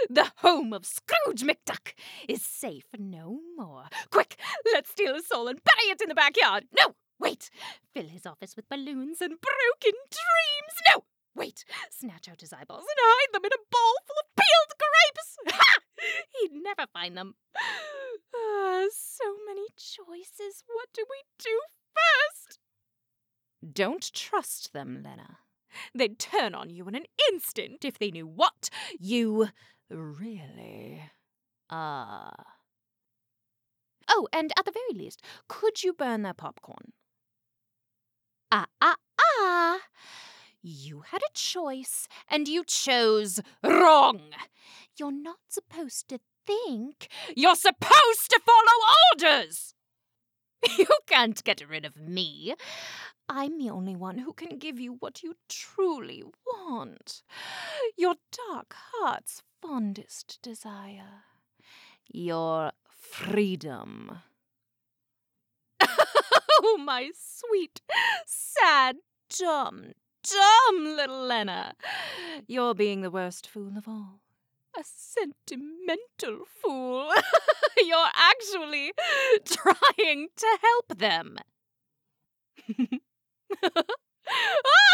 The home of Scrooge McDuck is safe no more. Quick, let's steal his soul and bury it in the backyard. No, wait. Fill his office with balloons and broken dreams. No, wait. Snatch out his eyeballs and hide them in a bowl full of peeled grapes. Ha! He'd never find them. So many choices. What do we do first? Don't trust them, Lena. They'd turn on you in an instant if they knew what you really are. Oh, and at the very least, could you burn their popcorn? You had a choice, and you chose wrong. You're not supposed to think. You're supposed to follow orders! You can't get rid of me. I'm the only one who can give you what you truly want. Your dark heart's fondest desire. Your freedom. Oh, my sweet, sad, dumb little Lena. You're being the worst fool of all. A sentimental fool. You're actually trying to help them.